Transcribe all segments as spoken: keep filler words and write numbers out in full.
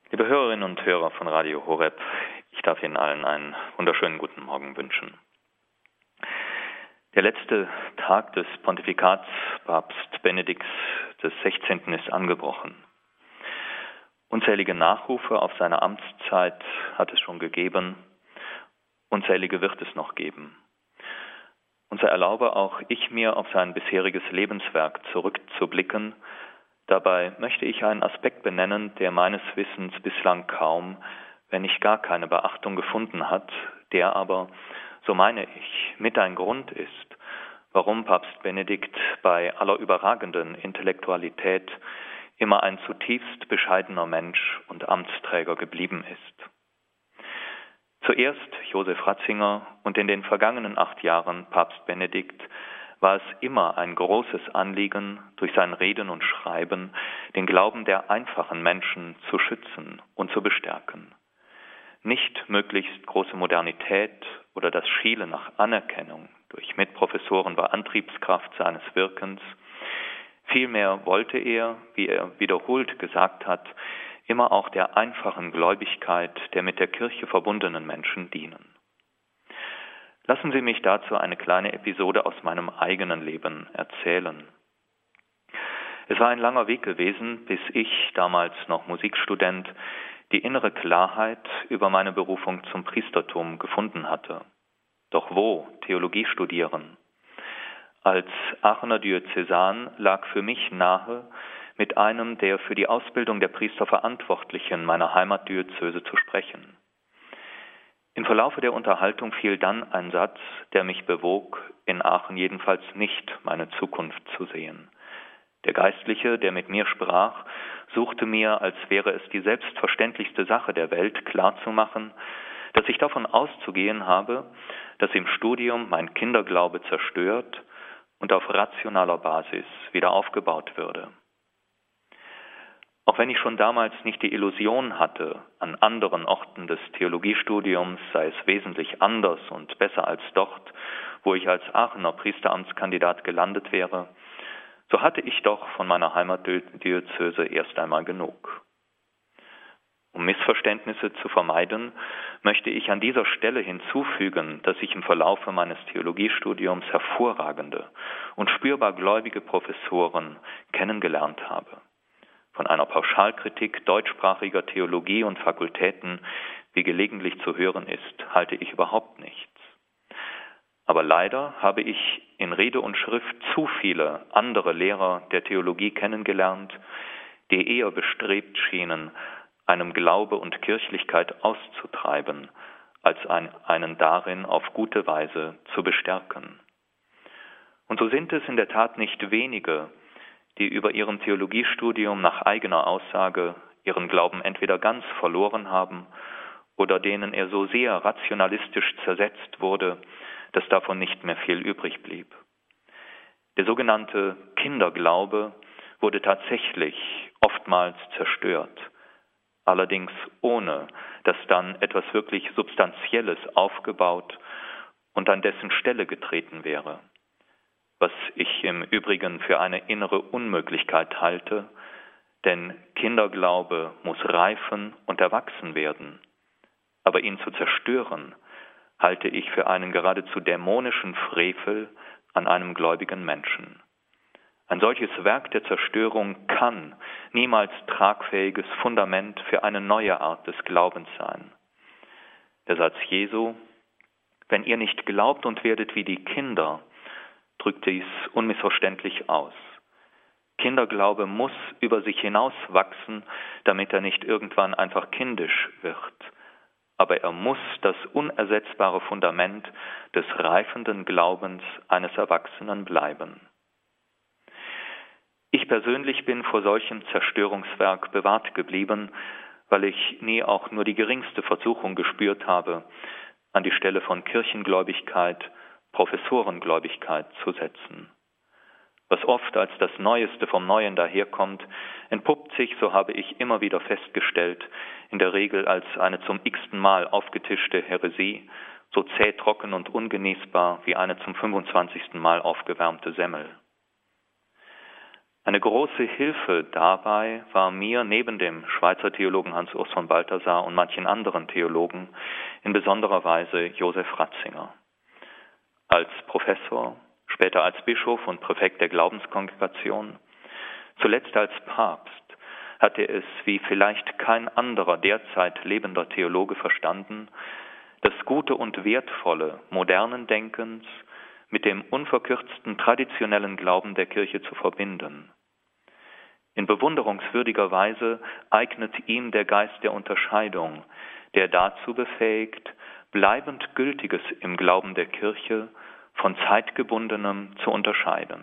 Liebe Hörerinnen und Hörer von Radio Horeb, ich darf Ihnen allen einen wunderschönen guten Morgen wünschen. Der letzte Tag des Pontifikats Papst Benedikts des sechzehnten ist angebrochen. Unzählige Nachrufe auf seine Amtszeit hat es schon gegeben, unzählige wird es noch geben. Und so erlaube auch ich mir, auf sein bisheriges Lebenswerk zurückzublicken. Dabei möchte ich einen Aspekt benennen, der meines Wissens bislang kaum, wenn nicht gar keine Beachtung gefunden hat, der aber, so meine ich, mit ein Grund ist, warum Papst Benedikt bei aller überragenden Intellektualität immer ein zutiefst bescheidener Mensch und Amtsträger geblieben ist. Zuerst Josef Ratzinger und in den vergangenen acht Jahren Papst Benedikt war es immer ein großes Anliegen, durch sein Reden und Schreiben den Glauben der einfachen Menschen zu schützen und zu bestärken. Nicht möglichst große Modernität oder das Schielen nach Anerkennung durch Mitprofessoren war Antriebskraft seines Wirkens. Vielmehr wollte er, wie er wiederholt gesagt hat, immer auch der einfachen Gläubigkeit der mit der Kirche verbundenen Menschen dienen. Lassen Sie mich dazu eine kleine Episode aus meinem eigenen Leben erzählen. Es war ein langer Weg gewesen, bis ich, damals noch Musikstudent, die innere Klarheit über meine Berufung zum Priestertum gefunden hatte. Doch wo Theologie studieren? Als Aachener Diözesan lag für mich nahe, mit einem der für die Ausbildung der Priester Verantwortlichen meiner Heimatdiözese zu sprechen. Im Verlaufe der Unterhaltung fiel dann ein Satz, der mich bewog, in Aachen jedenfalls nicht meine Zukunft zu sehen. Der Geistliche, der mit mir sprach, suchte mir, als wäre es die selbstverständlichste Sache der Welt, klarzumachen, dass ich davon auszugehen habe, dass im Studium mein Kinderglaube zerstört und auf rationaler Basis wieder aufgebaut würde. Auch wenn ich schon damals nicht die Illusion hatte, an anderen Orten des Theologiestudiums sei es wesentlich anders und besser als dort, wo ich als Aachener Priesteramtskandidat gelandet wäre, so hatte ich doch von meiner Heimatdiözese erst einmal genug. Um Missverständnisse zu vermeiden, möchte ich an dieser Stelle hinzufügen, dass ich im Verlaufe meines Theologiestudiums hervorragende und spürbar gläubige Professoren kennengelernt habe. Von einer Pauschalkritik deutschsprachiger Theologie und Fakultäten, wie gelegentlich zu hören ist, halte ich überhaupt nichts. Aber leider habe ich in Rede und Schrift zu viele andere Lehrer der Theologie kennengelernt, die eher bestrebt schienen, einem Glaube und Kirchlichkeit auszutreiben, als einen darin auf gute Weise zu bestärken. Und so sind es in der Tat nicht wenige, die über ihrem Theologiestudium nach eigener Aussage ihren Glauben entweder ganz verloren haben oder denen er so sehr rationalistisch zersetzt wurde, dass davon nicht mehr viel übrig blieb. Der sogenannte Kinderglaube wurde tatsächlich oftmals zerstört, allerdings ohne, dass dann etwas wirklich Substanzielles aufgebaut und an dessen Stelle getreten wäre. Was ich im Übrigen für eine innere Unmöglichkeit halte, denn Kinderglaube muss reifen und erwachsen werden. Aber ihn zu zerstören, halte ich für einen geradezu dämonischen Frevel an einem gläubigen Menschen. Ein solches Werk der Zerstörung kann niemals tragfähiges Fundament für eine neue Art des Glaubens sein. Der Satz Jesu, wenn ihr nicht glaubt und werdet wie die Kinder, drückt dies unmissverständlich aus. Kinderglaube muss über sich hinaus wachsen, damit er nicht irgendwann einfach kindisch wird. Aber er muss das unersetzbare Fundament des reifenden Glaubens eines Erwachsenen bleiben. Ich persönlich bin vor solchem Zerstörungswerk bewahrt geblieben, weil ich nie auch nur die geringste Versuchung gespürt habe, an die Stelle von Kirchengläubigkeit Professorengläubigkeit zu setzen. Was oft als das Neueste vom Neuen daherkommt, entpuppt sich, so habe ich immer wieder festgestellt, in der Regel als eine zum x-ten Mal aufgetischte Häresie, so zäh, trocken und ungenießbar wie eine zum fünfundzwanzigsten Mal aufgewärmte Semmel. Eine große Hilfe dabei war mir neben dem Schweizer Theologen Hans Urs von Balthasar und manchen anderen Theologen in besonderer Weise Josef Ratzinger. Als Professor, später als Bischof und Präfekt der Glaubenskongregation, zuletzt als Papst, hat er es wie vielleicht kein anderer derzeit lebender Theologe verstanden, das Gute und Wertvolle modernen Denkens mit dem unverkürzten traditionellen Glauben der Kirche zu verbinden. In bewunderungswürdiger Weise eignet ihm der Geist der Unterscheidung, der dazu befähigt, bleibend Gültiges im Glauben der Kirche von Zeitgebundenem zu unterscheiden.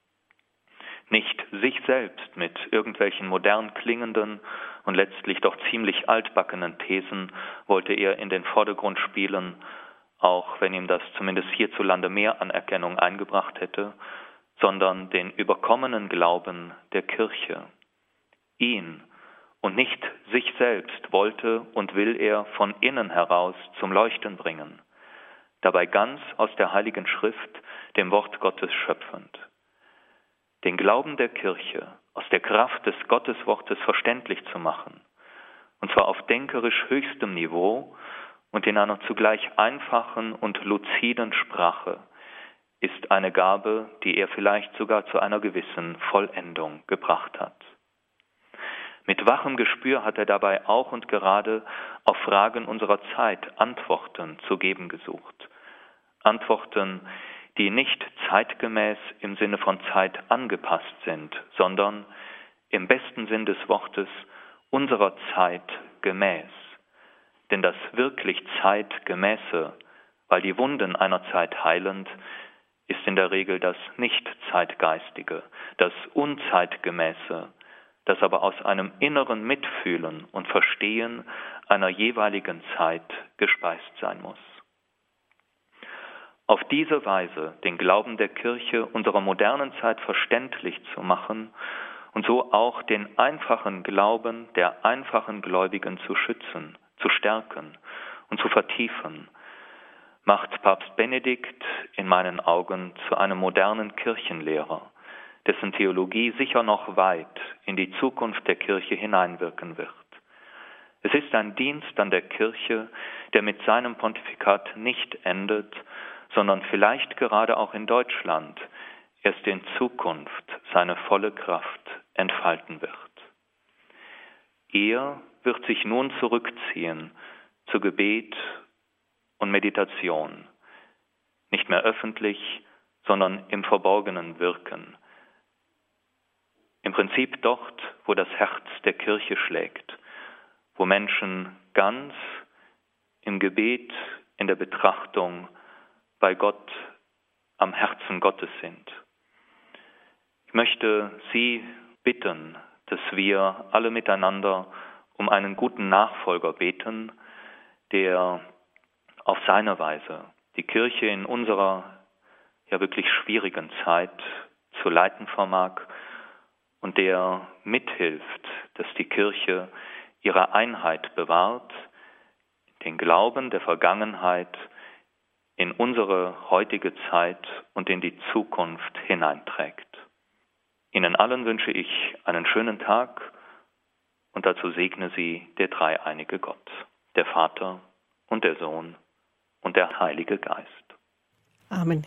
Nicht sich selbst mit irgendwelchen modern klingenden und letztlich doch ziemlich altbackenen Thesen wollte er in den Vordergrund spielen, auch wenn ihm das zumindest hierzulande mehr Anerkennung eingebracht hätte, sondern den überkommenen Glauben der Kirche. Ihn und nicht sich selbst wollte und will er von innen heraus zum Leuchten bringen, dabei ganz aus der Heiligen Schrift, dem Wort Gottes schöpfend. Den Glauben der Kirche aus der Kraft des Gotteswortes verständlich zu machen, und zwar auf denkerisch höchstem Niveau und in einer zugleich einfachen und luziden Sprache, ist eine Gabe, die er vielleicht sogar zu einer gewissen Vollendung gebracht hat. Mit wachem Gespür hat er dabei auch und gerade auf Fragen unserer Zeit Antworten zu geben gesucht. Antworten, die nicht zeitgemäß im Sinne von Zeit angepasst sind, sondern im besten Sinn des Wortes unserer Zeit gemäß. Denn das wirklich Zeitgemäße, weil die Wunden einer Zeit heilend, ist in der Regel das Nicht-Zeitgeistige, das Unzeitgemäße, das aber aus einem inneren Mitfühlen und Verstehen einer jeweiligen Zeit gespeist sein muss. Auf diese Weise den Glauben der Kirche unserer modernen Zeit verständlich zu machen und so auch den einfachen Glauben der einfachen Gläubigen zu schützen, zu stärken und zu vertiefen, macht Papst Benedikt in meinen Augen zu einem modernen Kirchenlehrer, dessen Theologie sicher noch weit in die Zukunft der Kirche hineinwirken wird. Es ist ein Dienst an der Kirche, der mit seinem Pontifikat nicht endet, sondern vielleicht gerade auch in Deutschland erst in Zukunft seine volle Kraft entfalten wird. Er wird sich nun zurückziehen zu Gebet und Meditation, nicht mehr öffentlich, sondern im Verborgenen wirken. Im Prinzip dort, wo das Herz der Kirche schlägt, wo Menschen ganz im Gebet, in der Betrachtung bei Gott am Herzen Gottes sind. Ich möchte Sie bitten, dass wir alle miteinander um einen guten Nachfolger beten, der auf seine Weise die Kirche in unserer ja wirklich schwierigen Zeit zu leiten vermag und der mithilft, dass die Kirche ihre Einheit bewahrt, den Glauben der Vergangenheit in unsere heutige Zeit und in die Zukunft hineinträgt. Ihnen allen wünsche ich einen schönen Tag und dazu segne Sie der dreieinige Gott, der Vater und der Sohn und der Heilige Geist. Amen.